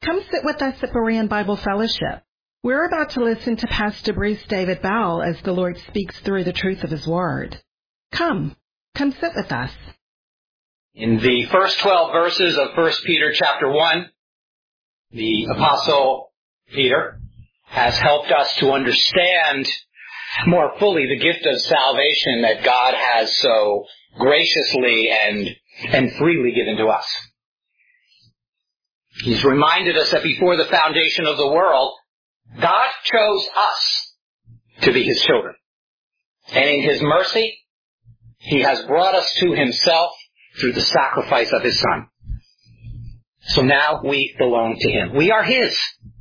Come sit with us at Berean Bible Fellowship. We're about to listen to Pastor Bruce David Bowell as the Lord speaks through the truth of His Word. Come sit with us. In the first 12 verses of 1 Peter chapter 1, the Apostle Peter has helped us to understand more fully the gift of salvation that God has so graciously and freely given to us. He's reminded us that before the foundation of the world, God chose us to be His children. And in His mercy, He has brought us to Himself through the sacrifice of His Son. So now we belong to Him. We are His.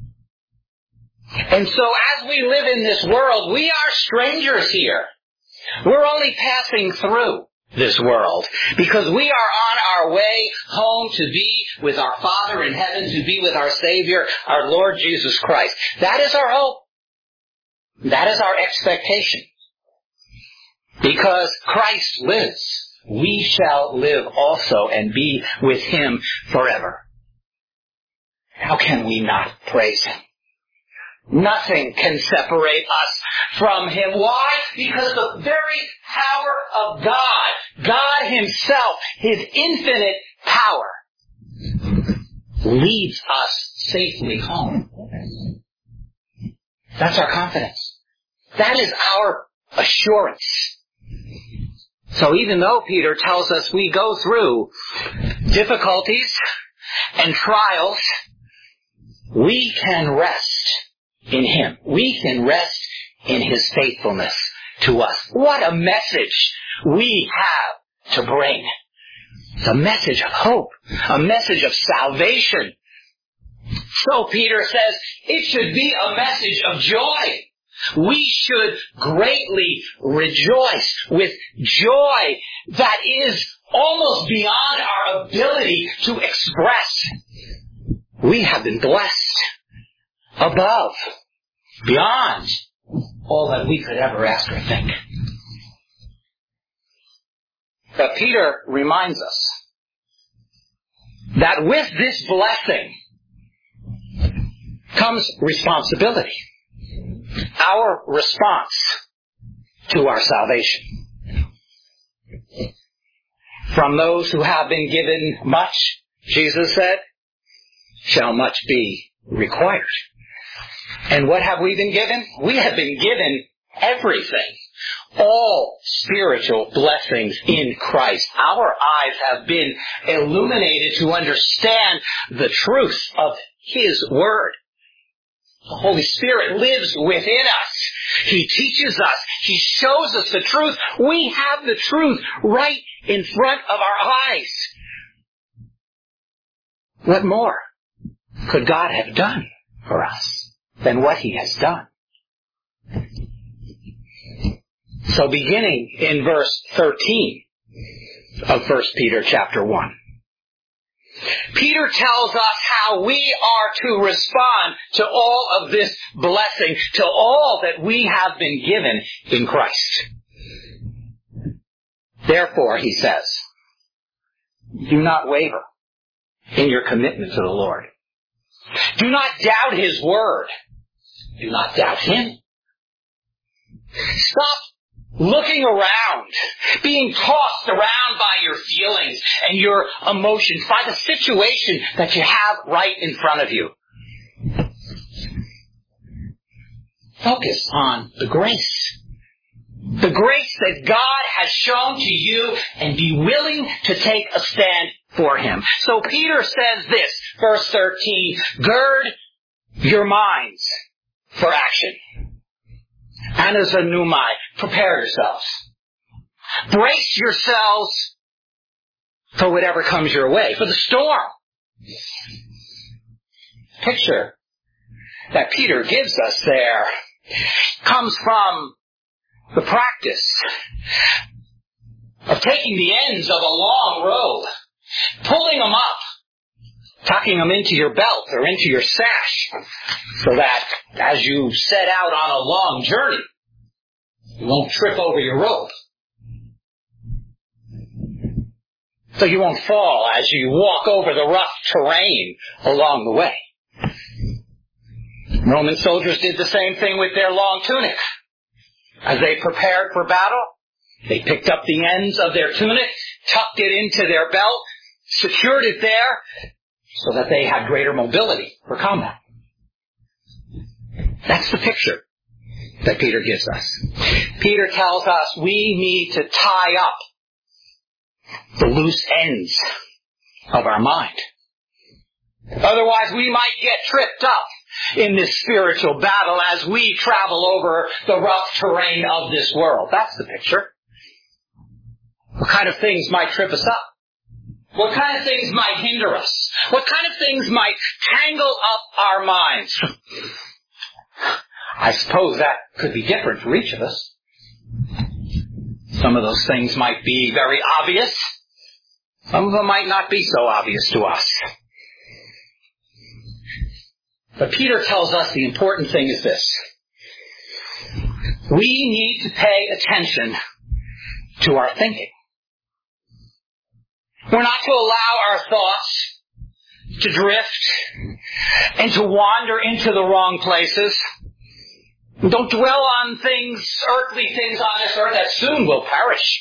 And so as we live in this world, we are strangers here. We're only passing through this world because we are on our way home to be with our Father in heaven, to be with our Savior, our Lord Jesus Christ. That is our hope. That is our expectation. Because Christ lives, we shall live also and be with Him forever. How can we not praise Him? Nothing can separate us from Him. Why? Because the very power of God Himself, His infinite power, leads us safely home. That's our confidence. That is our assurance. So even though Peter tells us we go through difficulties and trials, we can rest in Him. We can rest in His faithfulness to us. What a message we have to bring. It's a message of hope, a message of salvation. So Peter says it should be a message of joy. We should greatly rejoice with joy that is almost beyond our ability to express. We have been blessed above, beyond all that we could ever ask or think. But Peter reminds us that with this blessing comes responsibility. Our response to our salvation. From those who have been given much, Jesus said, shall much be required. And what have we been given? We have been given everything. All spiritual blessings in Christ. Our eyes have been illuminated to understand the truth of His Word. The Holy Spirit lives within us. He teaches us. He shows us the truth. We have the truth right in front of our eyes. What more could God have done for us than what He has done? So beginning in verse 13 of 1 Peter chapter 1, Peter tells us how we are to respond to all of this blessing, to all that we have been given in Christ. Therefore, he says, do not waver in your commitment to the Lord. Do not doubt His word. Do not doubt Him. Stop looking around, being tossed around by your feelings and your emotions, by the situation that you have right in front of you. Focus on the grace. The grace that God has shown to you, and be willing to take a stand for Him. So Peter says this, verse 13, gird your minds for action. Anazanumai, prepare yourselves. Brace yourselves for whatever comes your way, for the storm. Picture that Peter gives us there comes from the practice of taking the ends of a long rope, pulling them up, tucking them into your belt or into your sash, so that as you set out on a long journey, you won't trip over your rope. So you won't fall as you walk over the rough terrain along the way. Roman soldiers did the same thing with their long tunic. As they prepared for battle, they picked up the ends of their tunic, tucked it into their belt, secured it there, so that they had greater mobility for combat. That's the picture that Peter gives us. Peter tells us we need to tie up the loose ends of our mind. Otherwise, we might get tripped up in this spiritual battle as we travel over the rough terrain of this world. That's the picture. What kind of things might trip us up? What kind of things might hinder us? What kind of things might tangle up our minds? I suppose that could be different for each of us. Some of those things might be very obvious. Some of them might not be so obvious to us. But Peter tells us the important thing is this. We need to pay attention to our thinking. We're not to allow our thoughts to drift and to wander into the wrong places. Don't dwell on things, earthly things on this earth that soon will perish.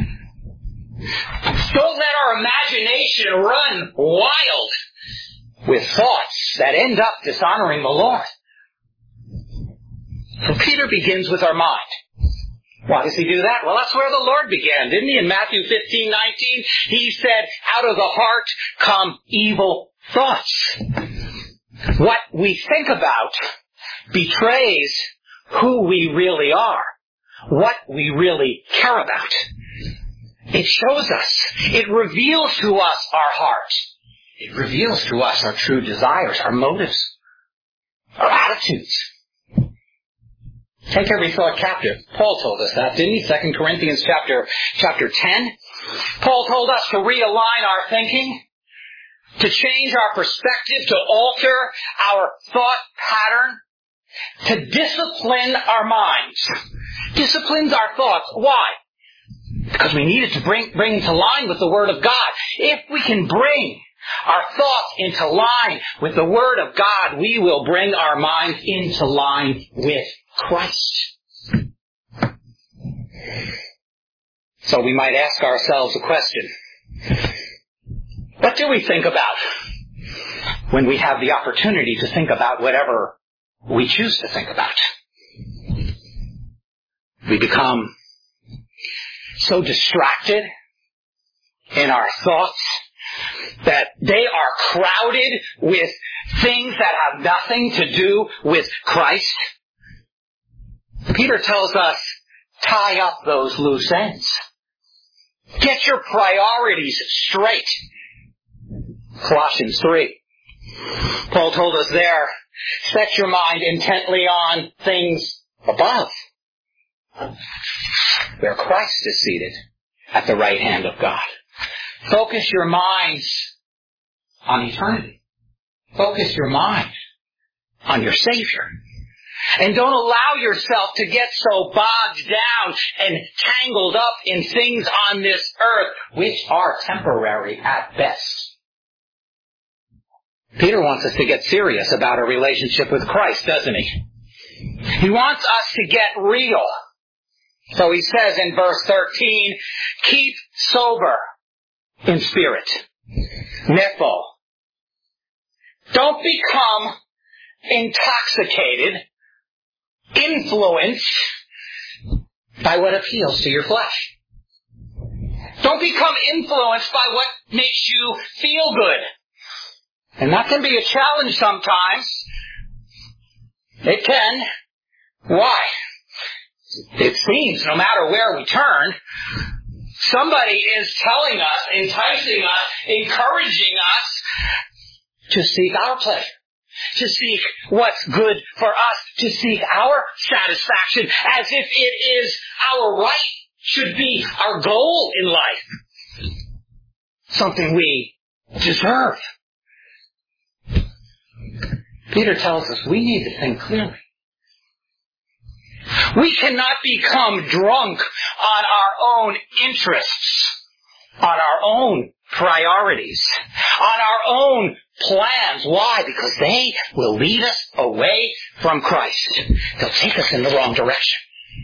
Don't let our imagination run wild with thoughts that end up dishonoring the Lord. So Peter begins with our mind. Why does he do that? Well, that's where the Lord began, didn't he? In Matthew 15:19, he said, out of the heart come evil thoughts. What we think about betrays who we really are, what we really care about. It shows us, it reveals to us our hearts. It reveals to us our true desires, our motives, our attitudes. Take every thought captive. Paul told us that, didn't he? 2 Corinthians chapter 10. Paul told us to realign our thinking, to change our perspective, to alter our thought pattern, to discipline our minds. Disciplines our thoughts. Why? Because we need it to bring into line with the Word of God. If we can bring our thoughts into line with the Word of God, we will bring our minds into line with Christ. So we might ask ourselves a question. What do we think about when we have the opportunity to think about whatever we choose to think about? We become so distracted in our thoughts that they are crowded with things that have nothing to do with Christ. Peter tells us, tie up those loose ends. Get your priorities straight. Colossians 3. Paul told us there, set your mind intently on things above, where Christ is seated at the right hand of God. Focus your minds on eternity. Focus your mind on your Savior. And don't allow yourself to get so bogged down and tangled up in things on this earth which are temporary at best. Peter wants us to get serious about our relationship with Christ, doesn't he? He wants us to get real. So he says in verse 13, keep sober in spirit. Nepho. Don't become intoxicated, influenced by what appeals to your flesh. Don't become influenced by what makes you feel good. And that can be a challenge sometimes. It can. Why? It seems no matter where we turn, somebody is telling us, enticing us, encouraging us to seek our pleasure, to seek what's good for us, to seek our satisfaction as if it is our right, should be our goal in life. Something we deserve. Peter tells us we need to think clearly. We cannot become drunk on our own interests, on our own priorities, on our own plans. Why? Because they will lead us away from Christ. They'll take us in the wrong direction.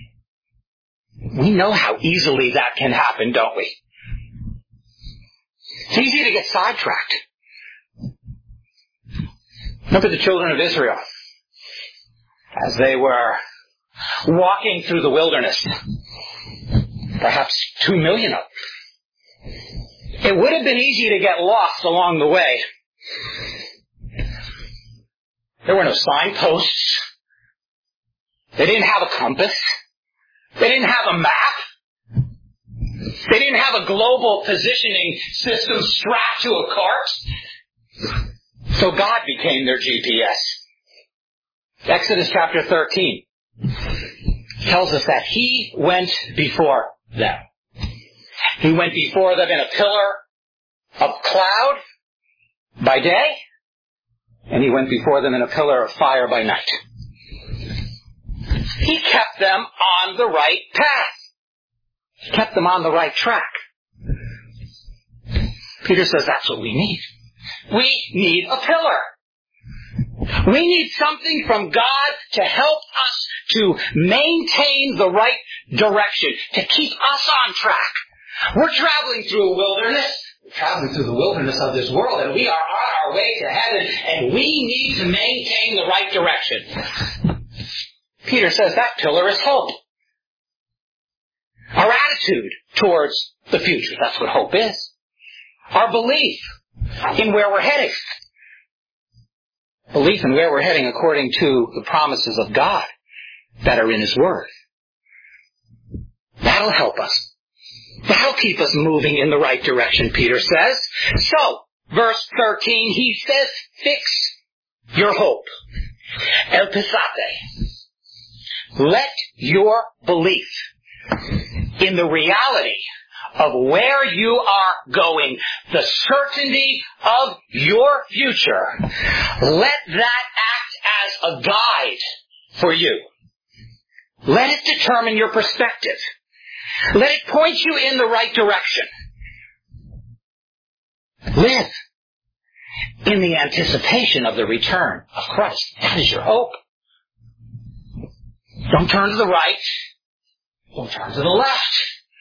We know how easily that can happen, don't we? It's easy to get sidetracked. Look at the children of Israel as they were walking through the wilderness. Perhaps 2 million of them. It would have been easy to get lost along the way. There were no signposts. They didn't have a compass. They didn't have a map. They didn't have a global positioning system strapped to a cart. So God became their GPS. Exodus chapter 13 tells us that He went before them. He went before them in a pillar of cloud by day, and He went before them in a pillar of fire by night. He kept them on the right path. He kept them on the right track. Peter says that's what we need. We need a pillar. We need something from God to help us to maintain the right direction, to keep us on track. We're traveling through a wilderness. We're traveling through the wilderness of this world, and we are on our way to heaven, and we need to maintain the right direction. Peter says that pillar is hope. Our attitude towards the future, that's what hope is. Our belief in where we're heading. Belief in where we're heading according to the promises of God that are in His Word. That'll help us. That'll keep us moving in the right direction, Peter says. So, verse 13, he says, fix your hope. Elpisate. Let your belief in the reality of where you are going, the certainty of your future, let that act as a guide for you. Let it determine your perspective. Let it point you in the right direction. Live in the anticipation of the return of Christ. That is your hope. Don't turn to the right. Don't turn to the left.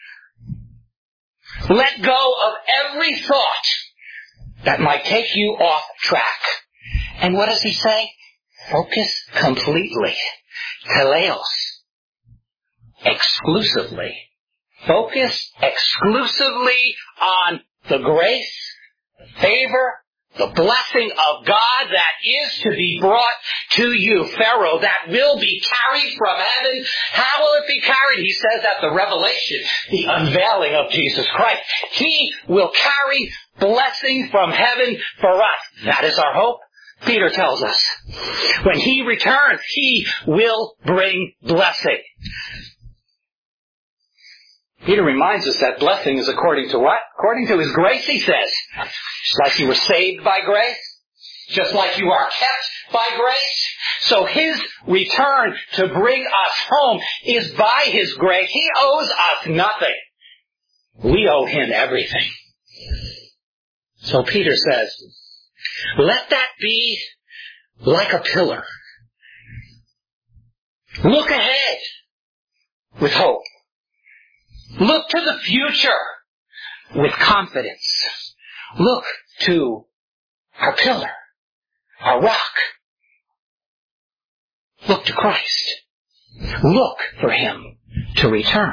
Let go of every thought that might take you off track. And what does he say? Focus completely. Teleos. Exclusively. Focus exclusively on the grace, the favor, the blessing of God that is to be brought to you, Pharaoh, that will be carried from heaven. How will it be carried? He says at the revelation, the unveiling of Jesus Christ. He will carry blessing from heaven for us. That is our hope. Peter tells us. When He returns, He will bring blessing. Peter reminds us that blessing is according to what? According to His grace, he says. Just like you were saved by grace, just like you are kept by grace. So His return to bring us home is by His grace. He owes us nothing. We owe Him everything. So Peter says, let that be like a pillar. Look ahead with hope. Look to the future with confidence. Look to our pillar, our rock. Look to Christ. Look for Him to return.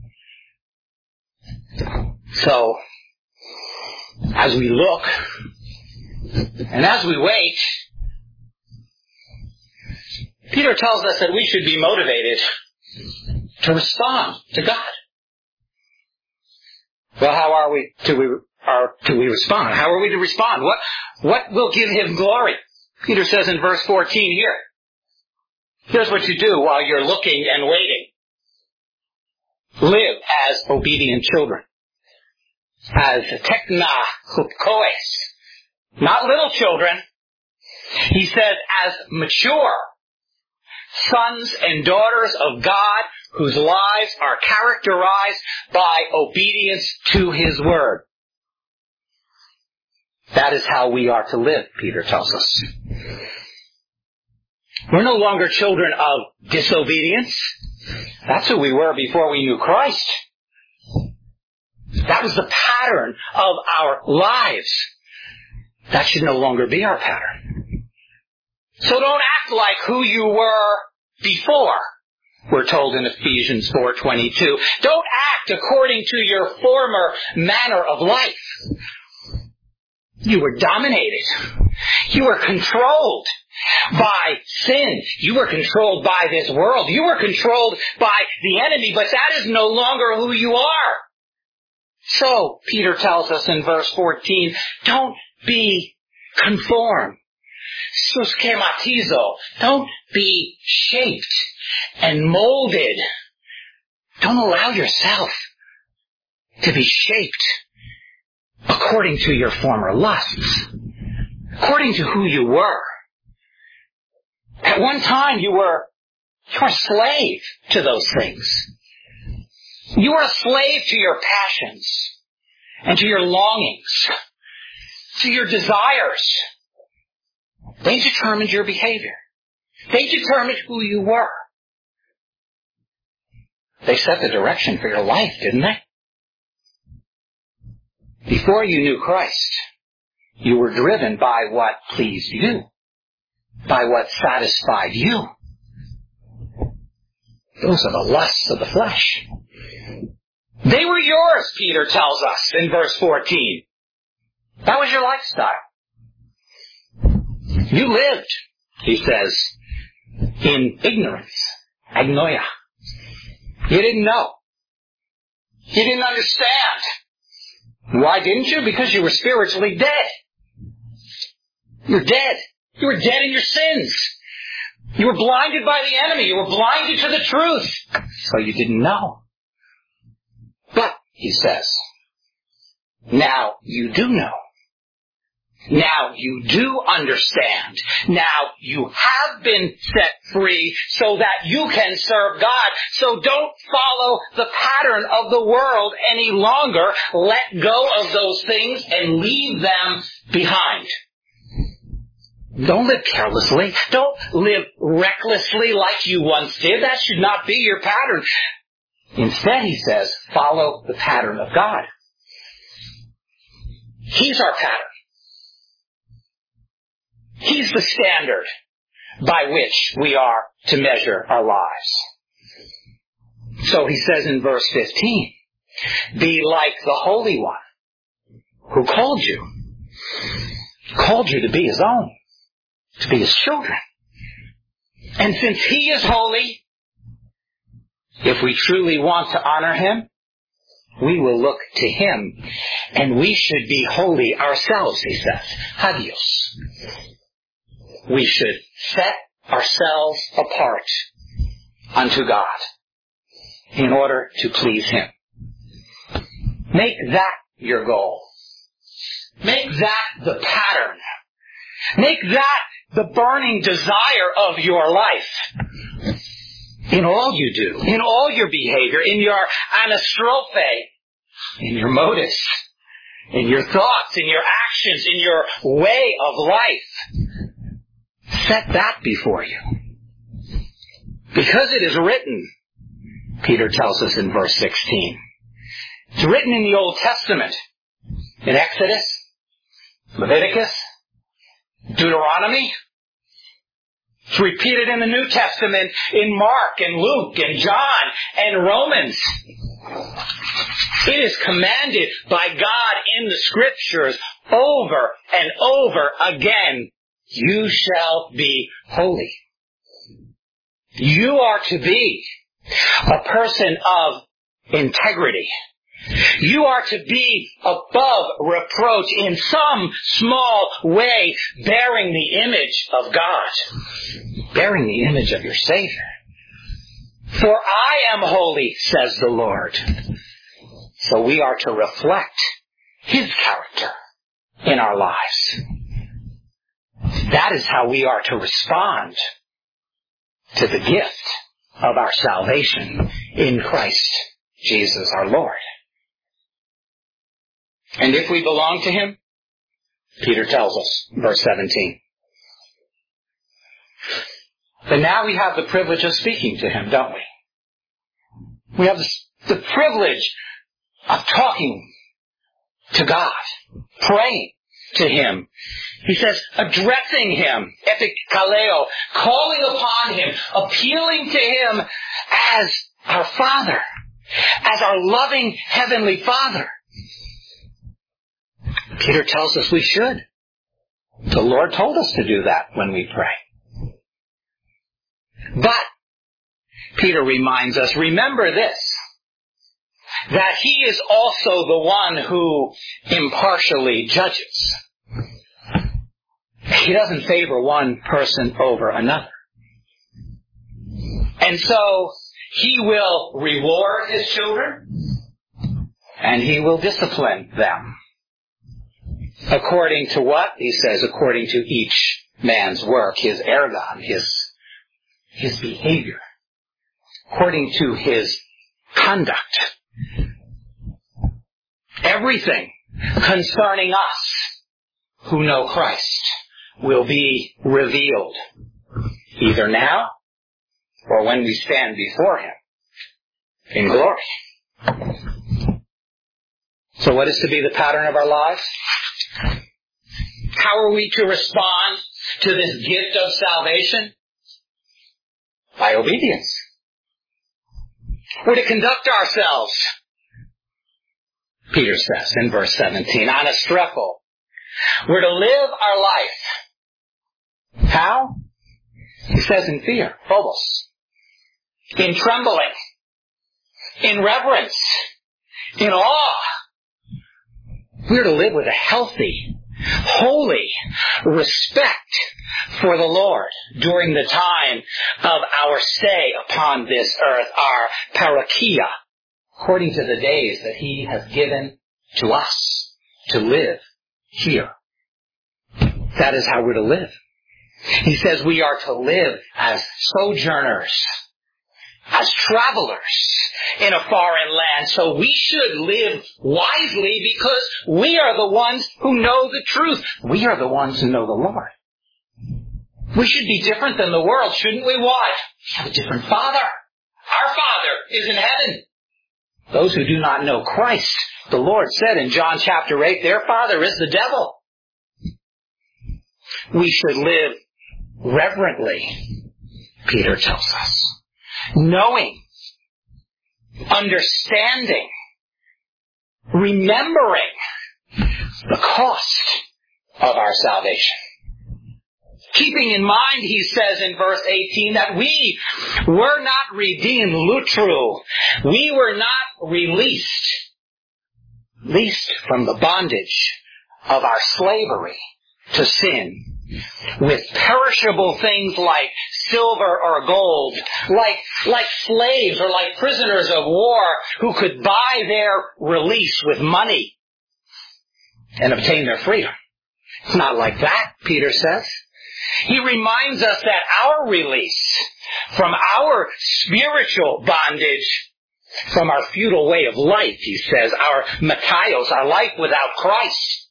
So, as we look and as we wait, Peter tells us that we should be motivated to respond to God. Well, how are we to respond? How are we to respond? What will give Him glory? Peter says in verse 14 here. Here's what you do while you're looking and waiting. Live as obedient children. As tekna hupkoes. Not little children. He says as mature sons and daughters of God, whose lives are characterized by obedience to His Word. That is how we are to live, Peter tells us. We're no longer children of disobedience. That's who we were before we knew Christ. That was the pattern of our lives. That should no longer be our pattern. So don't act like who you were before, we're told in Ephesians 4:22. Don't act according to your former manner of life. You were dominated. You were controlled by sin. You were controlled by this world. You were controlled by the enemy, but that is no longer who you are. So, Peter tells us in verse 14, don't be conformed. Schematizo. Don't be shaped and molded. Don't allow yourself to be shaped according to your former lusts, according to who you were. At one time you were a slave to those things. You were a slave to your passions and to your longings, to your desires. They determined your behavior. They determined who you were. They set the direction for your life, didn't they? Before you knew Christ, you were driven by what pleased you, by what satisfied you. Those are the lusts of the flesh. They were yours, Peter tells us in verse 14. That was your lifestyle. You lived, he says, in ignorance, agnoia. You didn't know. You didn't understand. Why didn't you? Because you were spiritually dead. You're dead. You were dead in your sins. You were blinded by the enemy. You were blinded to the truth. So you didn't know. But, he says, now you do know. Now you do understand. Now you have been set free so that you can serve God. So don't follow the pattern of the world any longer. Let go of those things and leave them behind. Don't live carelessly. Don't live recklessly like you once did. That should not be your pattern. Instead, he says, follow the pattern of God. He's our pattern. He's the standard by which we are to measure our lives. So he says in verse 15, be like the Holy One who called you to be his own, to be his children. And since he is holy, if we truly want to honor him, we will look to him, and we should be holy ourselves, he says. Hagios. We should set ourselves apart unto God in order to please him. Make that your goal. Make that the pattern. Make that the burning desire of your life. In all you do, in all your behavior, in your anastrophe, in your motives, in your thoughts, in your actions, in your way of life. Set that before you. Because it is written, Peter tells us in verse 16. It's written in the Old Testament, in Exodus, Leviticus, Deuteronomy. It's repeated in the New Testament in Mark and Luke and John and Romans. It is commanded by God in the Scriptures over and over again. You shall be holy. You are to be a person of integrity. You are to be above reproach in some small way, bearing the image of God, bearing the image of your Savior. For I am holy, says the Lord. So we are to reflect his character in our lives. That is how we are to respond to the gift of our salvation in Christ Jesus our Lord. And if we belong to him, Peter tells us, verse 17. But now we have the privilege of speaking to him, don't we? We have the privilege of talking to God, praying to him. He says, addressing him, epikaleo, calling upon him, appealing to him as our Father, as our loving Heavenly Father. Peter tells us we should. The Lord told us to do that when we pray. But Peter reminds us, remember this, that he is also the one who impartially judges. He doesn't favor one person over another. And so he will reward his children and he will discipline them. According to what? He says, according to each man's work, his ergon, his behavior, according to his conduct. Everything concerning us who know Christ will be revealed, either now or when we stand before him in glory. So what is to be the pattern of our lives? How are we to respond to this gift of salvation? By obedience. We're to conduct ourselves, Peter says in verse 17, anastrepho. We're to live our life. How? He says in fear, phobos, in trembling, in reverence, in awe. We're to live with a healthy, holy respect for the Lord during the time of our stay upon this earth, our parakia, according to the days that he has given to us to live here. That is how we're to live. He says we are to live as sojourners, as travelers in a foreign land. So we should live wisely because we are the ones who know the truth. We are the ones who know the Lord. We should be different than the world, shouldn't we? Why? We have a different Father. Our Father is in heaven. Those who do not know Christ, the Lord said in John chapter 8, their father is the devil. We should live reverently, Peter tells us, knowing, understanding, remembering the cost of our salvation. Keeping in mind, he says in verse 18, that we were not redeemed lutru. We were not released from the bondage of our slavery to sin with perishable things like silver or gold, like slaves or like prisoners of war who could buy their release with money and obtain their freedom. It's not like that, Peter says. He reminds us that our release from our spiritual bondage, from our futile way of life, he says, our makaios, our life without Christ,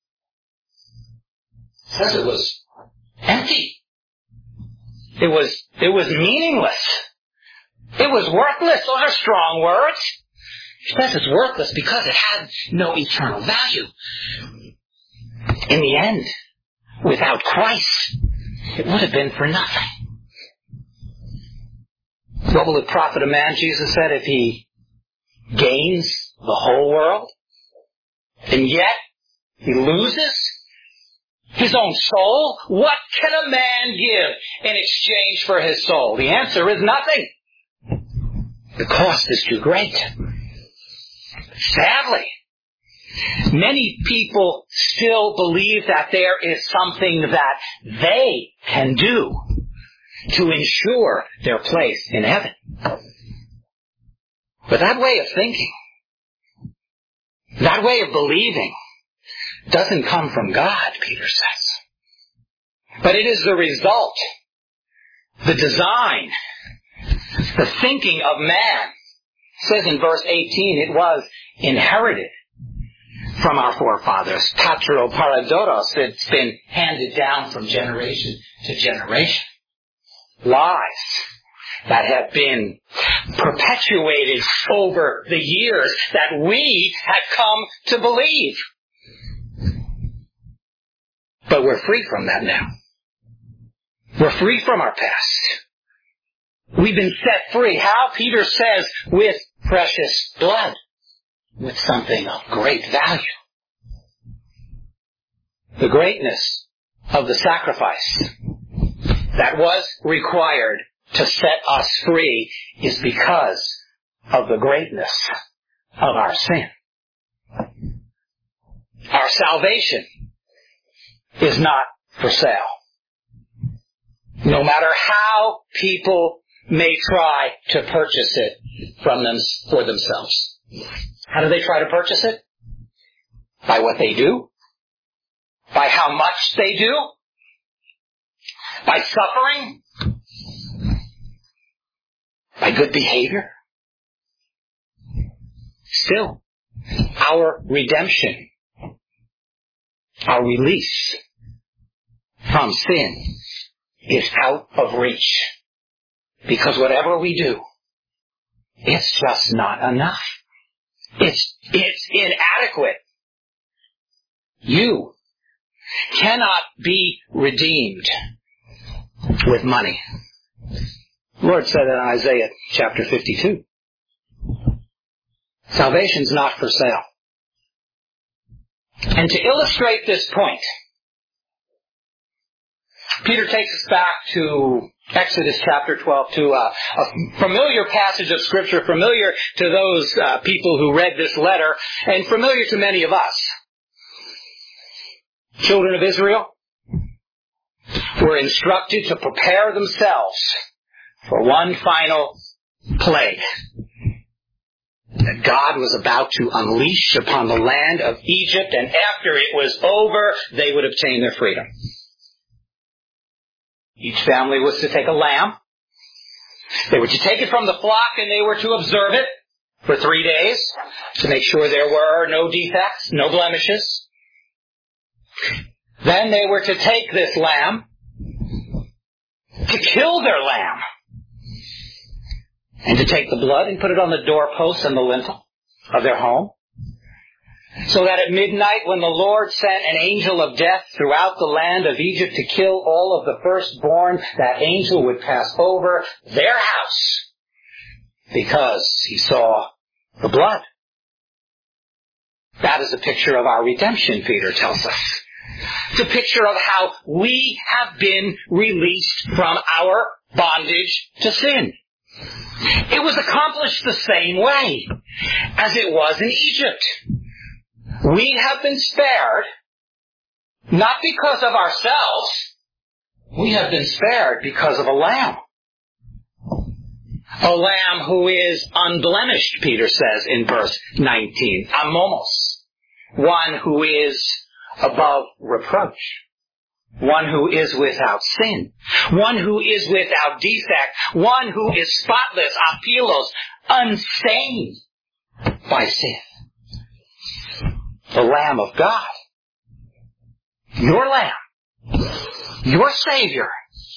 says it was empty. It was meaningless. It was worthless. Those are strong words. He says it's worthless because it had no eternal value. In the end, without Christ, it would have been for nothing. What will it profit a man, Jesus said, if he gains the whole world and yet he loses his own soul? What can a man give in exchange for his soul? The answer is nothing. The cost is too great. Sadly, many people still believe that there is something that they can do to ensure their place in heaven. But that way of thinking, that way of believing, doesn't come from God, Peter says. But it is the result, the design, the thinking of man. It says in verse 18, it was inherited from our forefathers. Patro paradoros, it's been handed down from generation to generation. Lies that have been perpetuated over the years that we had come to believe. But we're free from that now. We're free from our past. We've been set free. How? Peter says, with precious blood. With something of great value. The greatness of the sacrifice that was required to set us free is because of the greatness of our sin. Our salvation is not for sale. No matter how people may try to purchase it for themselves. How do they try to purchase it? By what they do? By how much they do? By suffering? By good behavior? Still, our redemption, our release from sin is out of reach. Because whatever we do, it's just not enough. It's inadequate. You cannot be redeemed with money. The Lord said in Isaiah chapter 52, salvation's not for sale. And to illustrate this point, Peter takes us back to Exodus chapter 12, to a familiar passage of Scripture, familiar to those people who read this letter, and familiar to many of us. Children of Israel were instructed to prepare themselves for one final plague that God was about to unleash upon the land of Egypt, and after it was over, they would obtain their freedom. Each family was to take a lamb. They were to take it from the flock and they were to observe it for 3 days to make sure there were no defects, no blemishes. Then they were to take this lamb, to kill their lamb, and to take the blood and put it on the doorposts and the lintel of their home. So that at midnight, when the Lord sent an angel of death throughout the land of Egypt to kill all of the firstborn, that angel would pass over their house because he saw the blood. That is a picture of our redemption, Peter tells us. It's a picture of how we have been released from our bondage to sin. It was accomplished the same way as it was in Egypt. We have been spared, not because of ourselves. We have been spared because of a lamb. A lamb who is unblemished, Peter says in verse 19. Amomos. One who is above reproach. One who is without sin. One who is without defect. One who is spotless, apilos, unstained by sin. The Lamb of God. Your Lamb. Your Savior.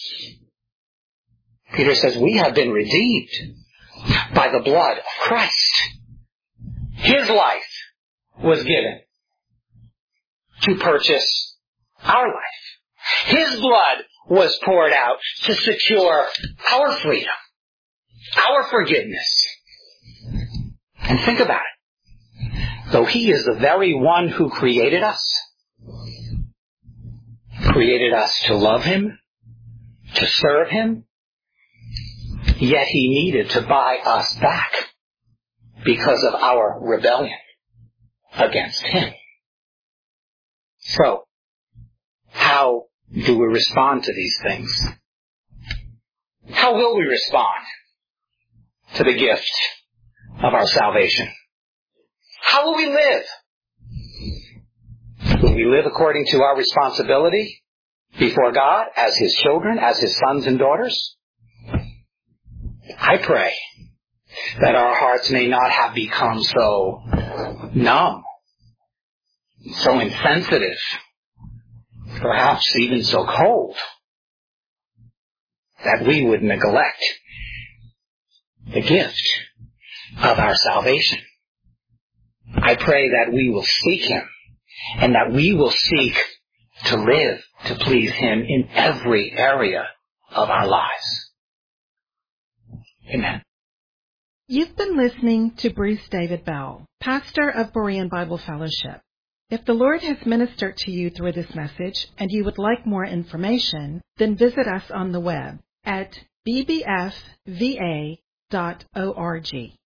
Peter says we have been redeemed by the blood of Christ. His life was given to purchase our life. His blood was poured out to secure our freedom, our forgiveness. And think about it. Though He is the very one who created us to love Him, to serve Him, yet He needed to buy us back because of our rebellion against Him. So, how do we respond to these things? How will we respond to the gift of our salvation? How will we live? Will we live according to our responsibility before God as His children, as His sons and daughters? I pray that our hearts may not have become so numb so insensitive, perhaps even so cold, that we would neglect the gift of our salvation. I pray that we will seek Him, and that we will seek to live to please Him in every area of our lives. Amen. You've been listening to Bruce David Bell, pastor of Berean Bible Fellowship. If the Lord has ministered to you through this message and you would like more information, then visit us on the web at bbfva.org.